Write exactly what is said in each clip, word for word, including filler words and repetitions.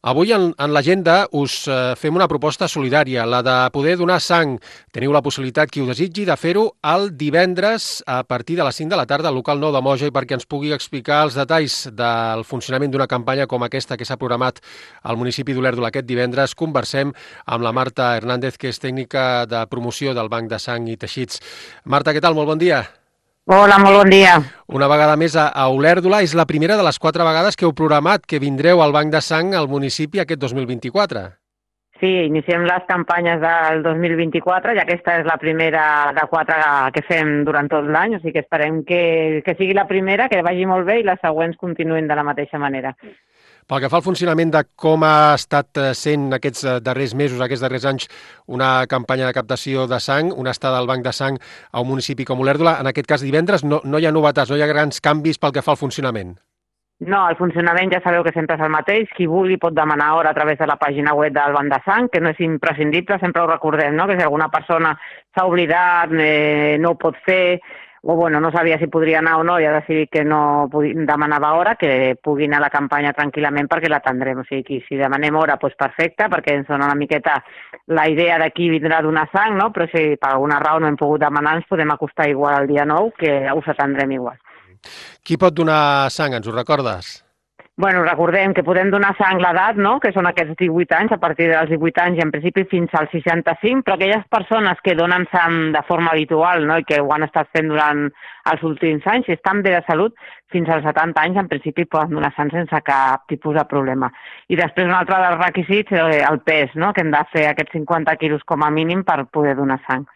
Avui en, en l'agenda us eh, fem una proposta solidària, la de poder donar sang. Teniu la possibilitat, qui ho desitgi, de fer-ho el divendres a partir de les cinc de la tarda al local nou de Moja, i perquè ens pugui explicar els detalls del funcionament d'una campanya com aquesta que s'ha programat al municipi d'Olèrdola aquest divendres, conversem amb la Marta Hernández, que és tècnica de promoció del Banc de Sang i Teixits. Marta, què tal? Molt bon dia. Hola, molt bon dia. Una vegada més a, a Olèrdola. És la primera de les quatre vegades que heu programat que vindreu al Banc de Sang al municipi aquest dos mil vint-i-quatre. Sí, iniciem les campanyes del dos mil vint-i-quatre i aquesta és la primera de quatre que fem durant tot l'any, o sigui que esperem que, que sigui la primera, que vagi molt bé i les següents continuïn de la mateixa manera. Pel que fa al funcionament de com ha estat sent aquests darrers mesos, aquests darrers anys, una campanya de captació de sang, una estada al Banc de Sang a un municipi com Olèrdola, en aquest cas divendres no, no hi ha novetats, no hi ha grans canvis pel que fa al funcionament. No, el funcionament ja sabeu que sempre és el mateix. Qui vulgui pot demanar hora a través de la pàgina web del Banc de Sang, que no és imprescindible, sempre ho recordem, no? Que si alguna persona s'ha oblidat, eh, no ho pot fer, o bueno, no sabia si podria anar o no i ha decidit que no demanava hora, que pugui anar a la campanya tranquil·lament perquè l'atendrem. O sigui, si demanem hora, doncs perfecte, perquè ens dona una miqueta la idea de qui vindrà a donar sang, no? Però si per alguna raó no hem pogut demanar, ens podem acostar igual el dia nou, que us atendrem igual. Qui pot donar sang, ens ho recordes? Bueno, recordem que podem donar sang l'edat, no? Que són aquests divuit anys, a partir dels divuit anys i en principi fins als seixanta-cinc, però aquelles persones que donen sang de forma habitual, no? I que ho han estat fent durant els últims anys, si estan bé de salut, fins als setanta anys en principi poden donar sang sense cap tipus de problema. I després un altre dels requisits, el pes, no? Que hem de fer aquests cinquanta quilos com a mínim per poder donar sang.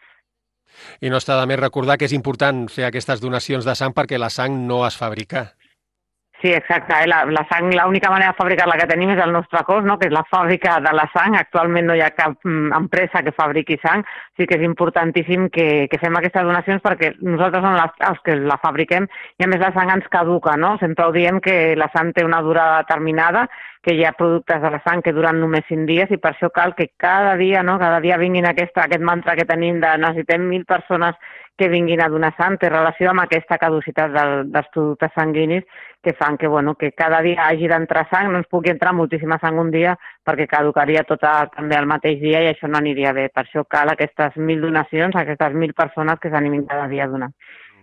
I no està de més recordar que és important fer aquestes donacions de sang perquè la sang no es fabrica. Sí, exacte. La, la sang, l'única manera de fabricar-la que tenim és el nostre cos, no? Que és la fàbrica de la sang. Actualment no hi ha cap mm, empresa que fabriqui sang, o sigui que és importantíssim que, que fem aquestes donacions perquè nosaltres som les, els que la fabriquem i a més la sang ens caduca, no? Sempre ho diem que la sang té una durada determinada, que hi ha productes de la sang que duren només cinc dies i per això cal que cada dia, no? Cada dia vinguin aquesta, aquest mantra que tenim de necessitem mil persones que vinguin a donar sang, té relació amb aquesta caducitat del, dels productes sanguinis que fan que, bueno, que cada dia hagi d'entrar sang, no ens pugui entrar moltíssima sang un dia perquè caducaria tota també el mateix dia i això no aniria bé. Per això cal aquestes mil donacions, aquestes mil persones que s'animin cada dia a donar.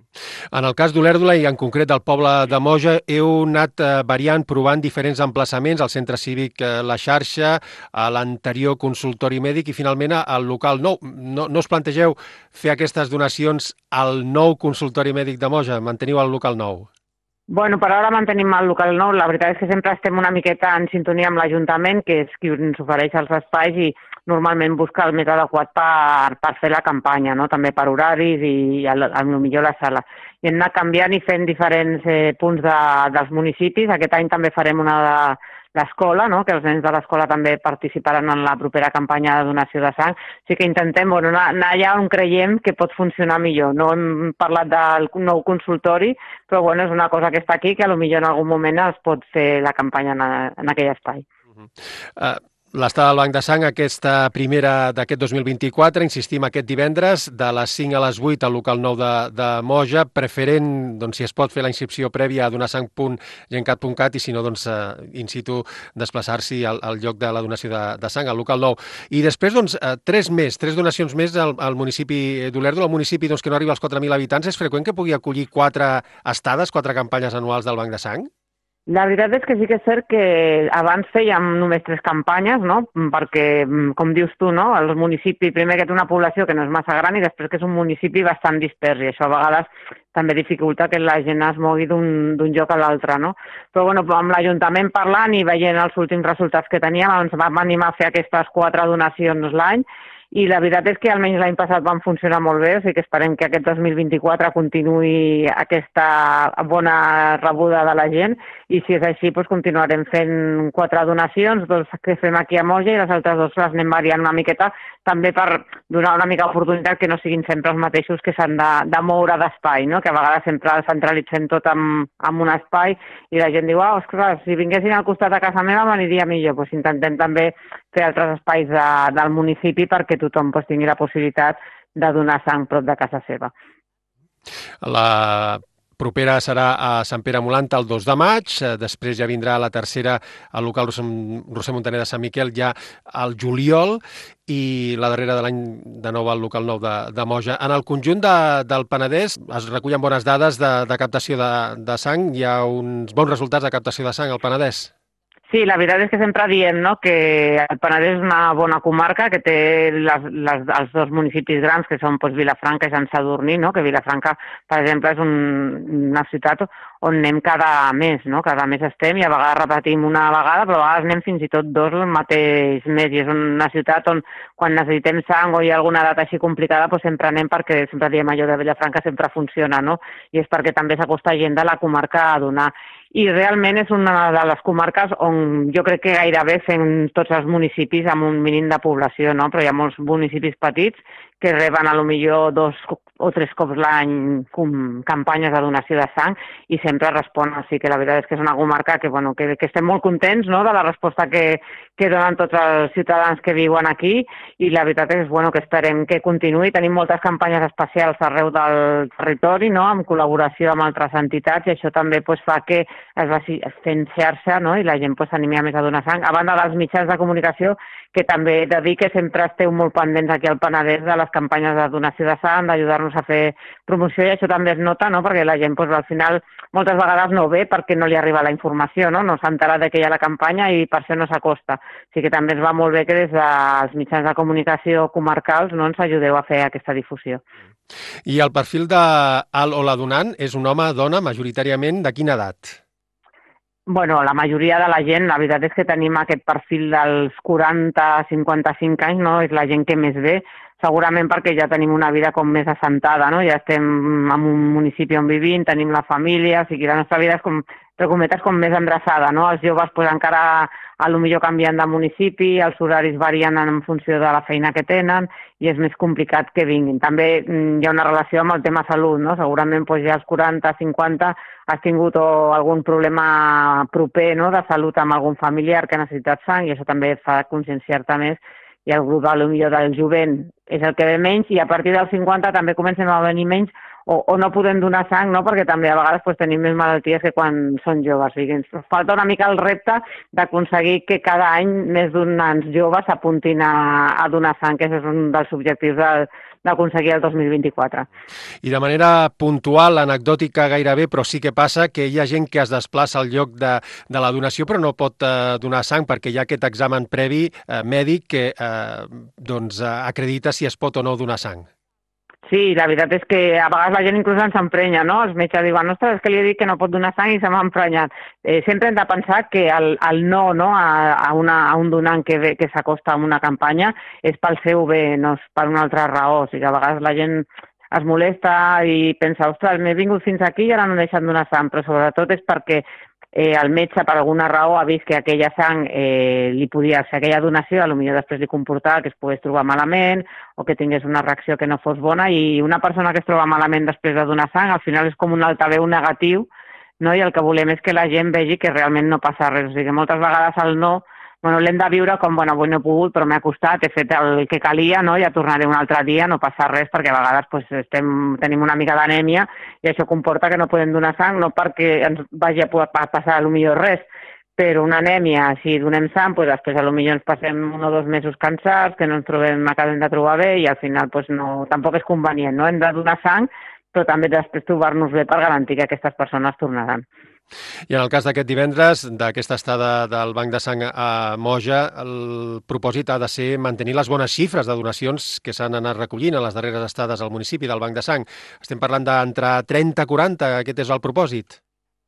En el cas d'Olèrdola i en concret del poble de Moja, heu anat eh, variant, provant diferents emplaçaments, al centre cívic eh, La Xarxa, a l'anterior consultori mèdic i finalment al local nou. No, no us plantegeu fer aquestes donacions al nou consultori mèdic de Moja? Manteniu el local nou? Bueno, per ara mantenim el local nou. La veritat és que sempre estem una miqueta en sintonia amb l'Ajuntament, que és qui ens ofereix els espais i normalment busca el més adequat per, per fer la campanya, no? També per horaris i potser la sala. I hem anat canviant i fent diferents eh, punts de, dels municipis. Aquest any també farem una de l'escola, no? Que els nens de l'escola també participaran en la propera campanya de donació de sang. O sigui que intentem bueno, anar, anar allà on creiem que pot funcionar millor. No hem parlat del nou consultori, però bueno, és una cosa que està aquí, que potser en algun moment es pot fer la campanya en, en aquell espai. Uh-huh. uh... L'estada del Banc de Sang, aquesta primera d'aquest dos mil vint-i-quatre, insistim, aquest divendres, de les cinc a les vuit al local nou de, de Moja, preferent, doncs, si es pot fer la inscripció prèvia a donasang punt gencat punt cat i si no, doncs, in situ desplaçar-s'hi al, al lloc de la donació de, de sang, al local nou. I després, doncs, tres més, tres donacions més al, al municipi d'Olèrdola, el municipi doncs, que no arriba als quatre mil habitants. És freqüent que pugui acollir quatre estades, quatre campanyes anuals del Banc de Sang? La veritat és que sí que és cert que abans fèiem només tres campanyes, no? Perquè, com dius tu, no? El municipi, primer que té una població que no és massa gran i després que és un municipi bastant dispers i això a vegades també dificulta que la gent es mogui d'un lloc a l'altre, no? Però bueno, amb l'Ajuntament parlant i veient els últims resultats que teníem, ens vam animar a fer aquestes quatre donacions l'any i la veritat és que almenys l'any passat van funcionar molt bé, o sigui que esperem que aquest dos mil vint-i-quatre continuï aquesta bona rebuda de la gent i si és així doncs continuarem fent quatre donacions, dos que fem aquí a Moja i les altres dues les anem variant una miqueta també per donar una mica d'oportunitat que no siguin sempre els mateixos que s'han de, de moure d'espai, no? Que a vegades sempre el centralitzem tot en, en un espai i la gent diu, ah, ostres, si vinguessin al costat de casa meva m'aniria millor, doncs intentem també fer altres espais de, del municipi perquè tothom pues, tingui la possibilitat de donar sang prop de casa seva. La propera serà a Sant Pere Molanta el dos de maig, després ja vindrà la tercera al local Roser Montaner de Sant Miquel ja al juliol i la darrera de l'any de nou al local nou de, de Moja. En el conjunt de, del Penedès es recullen bones dades de, de captació de, de sang, hi ha uns bons resultats de captació de sang al Penedès. Sí, la veritat és que sempre diem, no?, que el Penedès és una bona comarca, que té les, les, els dos municipis grans, que són doncs, Vilafranca i Sant Sadurní, no?, que Vilafranca, per exemple, és un, una ciutat on anem cada mes, no?, cada mes estem i a vegades repetim una vegada, però a vegades anem fins i tot dos el mateix mes, i és una ciutat on quan necessitem sang o hi ha alguna data així complicada, doncs sempre anem perquè sempre diem allò de Vilafranca sempre funciona, no?, i és perquè també s'acosta gent de la comarca a donar. I realment és una de les comarques on jo crec que gairebé fem tots els municipis amb un mínim de població, no? Però hi ha molts municipis petits que reben a lo millor dos o tres cops l'any campanyes de donació de sang i sempre responen. Així que la veritat és que és una comarca que, bueno, que, que estem molt contents, no?, de la resposta que, que donen tots els ciutadans que viuen aquí i la veritat és bueno, que esperem que continuï. Tenim moltes campanyes especials arreu del territori, no?, en col·laboració amb altres entitats i això també pues, fa que es va fent xarxa, no?, i la gent pues, s'animi a més a donar sang. A banda dels mitjans de comunicació, que també he de dir que sempre esteu molt pendents aquí al Penedès de les campanyes de donació de sang, d'ajudar-nos a fer promoció, i això també es nota, no?, perquè la gent pues, al final moltes vegades no ve perquè no li arriba la informació, no, no s'ha enterat que hi ha la campanya i per això no s'acosta. Així que també ens va molt bé que des dels mitjans de comunicació comarcals no, ens ajudeu a fer aquesta difusió. I el perfil de el o la donant és un home, dona, majoritàriament de quina edat? Bueno, la majoria de la gent, la veritat és que tenim aquest perfil dels quaranta a cinquanta-cinc anys, no? És la gent que més ve, segurament perquè ja tenim una vida com més assentada, no? Ja estem en un municipi on vivim, tenim la família, o sigui, la nostra vida és com, entre cometes, com més endreçada, no? Els joves pues, encara a lo millor canvien de municipi, els horaris varien en funció de la feina que tenen i és més complicat que vinguin. També hi ha una relació amb el tema salut, no? Segurament pues, ja als quaranta, cinquanta has tingut o algun problema proper, no?, de salut amb algun familiar que ha necessitat sang i això també et fa conscienciar-te més i el grup potser del jovent és el que ve menys i a partir dels cinquanta també comencem a venir menys o, o no podem donar sang, no?, perquè també a vegades pues, tenim més malalties que quan són joves. O sigui, ens falta una mica el repte d'aconseguir que cada any més donants joves s'apuntin a, a donar sang, que és un dels objectius del, d'aconseguir el dos mil vint-i-quatre. I de manera puntual, anecdòtica gairebé, però sí que passa que hi ha gent que es desplaça al lloc de, de la donació però no pot eh, donar sang perquè hi ha aquest examen previ eh, mèdic que eh, doncs, eh, acredita si es pot o no donar sang. Sí, la veritat és que a vegades la gent inclús ens emprenya, no? Els metges diuen, ostres, és que li he dit que no pot donar sang i se m'ha emprenyat. Eh, sempre hem de pensar que el, el no, no a, a, una, a un donant que, ve, que s'acosta a una campanya és pel seu bé, no és per una altra raó. O sigui que a vegades la gent es molesta i pensa, ostres, m'he vingut fins aquí i ara no em deixen donar sang, però sobretot és perquè eh, el metge per alguna raó ha vist que aquella sang eh, li podia ser aquella donació, potser després li comportava que es pogués trobar malament o que tingués una reacció que no fos bona i una persona que es troba malament després de donar sang al final és com un altaveu negatiu, no? I el que volem és que la gent vegi que realment no passa res. O sigui, que moltes vegades el no bueno, l'hem de viure com, bueno, avui no he pogut, però m'he acostat, he fet el que calia, no? Ja tornaré un altre dia, no passa res, perquè a vegades pues, estem, tenim una mica d'anèmia i això comporta que no podem donar sang, no perquè ens vagi a passar potser res, però una anèmia, si donem sang, pues, després potser ens passem un o dos mesos cansats, que no ens trobem, acabem de trobar bé i al final pues, no, tampoc és convenient, no? Hem de donar sang, però també després trobar-nos bé per garantir que aquestes persones tornaran. I en el cas d'aquest divendres, d'aquesta estada del Banc de Sang a Moja, el propòsit ha de ser mantenir les bones xifres de donacions que s'han anat recollint a les darreres estades al municipi del Banc de Sang. Estem parlant d'entre trenta a quaranta, aquest és el propòsit?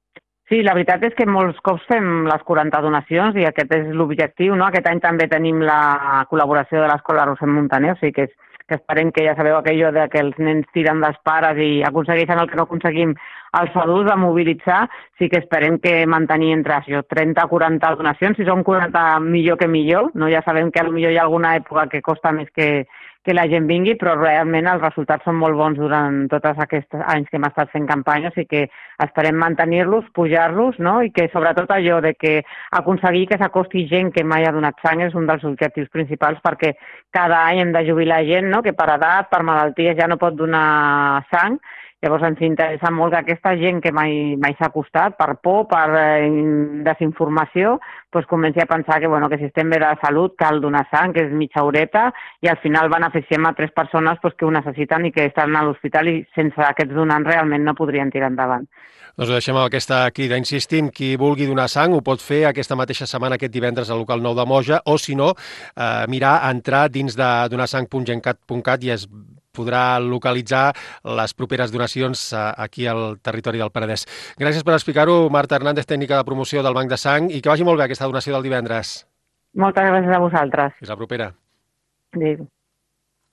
Sí, la veritat és que molts cops fem les quaranta donacions i aquest és l'objectiu, no? Aquest any també tenim la col·laboració de l'Escola Roser Montaner, o sigui que, és, que esperem que ja sabeu aquello de que els nens tiren dels pares i aconsegueixen el que no aconseguim els adults a mobilitzar, sí que esperem que mantenir entre això, trenta a quaranta donacions, si són quaranta millor que millor, no? Ja sabem que potser hi ha alguna època que costa més que, que la gent vingui, però realment els resultats són molt bons durant tots aquests anys que hem estat fent campanya, així que esperem mantenir-los, pujar-los, no? I que sobretot allò de que aconseguir que s'acosti gent que mai ha donat sang és un dels objectius principals perquè cada any hem de jubilar gent, no? Que per edat, per malalties ja no pot donar sang Llavors ens interessa molt que aquesta gent que mai, mai s'ha acostat per por, per eh, desinformació, doncs comenci a pensar que, bueno, que si estem bé de salut cal donar sang, que és mitja horeta, i al final beneficiem a tres persones doncs, que ho necessiten i que estan a l'hospital i sense aquests donants realment no podrien tirar endavant. Doncs ho deixem amb aquesta crida. Insistim, qui vulgui donar sang ho pot fer aquesta mateixa setmana, aquest divendres, al local nou de Moja, o si no, eh, mirar a entrar dins de donarsang punt gencat punt cat i es podrà localitzar les properes donacions aquí al territori del Penedès. Gràcies per explicar-ho, Marta Hernández, tècnica de promoció del Banc de Sang, i que vagi molt bé aquesta donació del divendres. Moltes gràcies a vosaltres. Fins la propera. Adéu.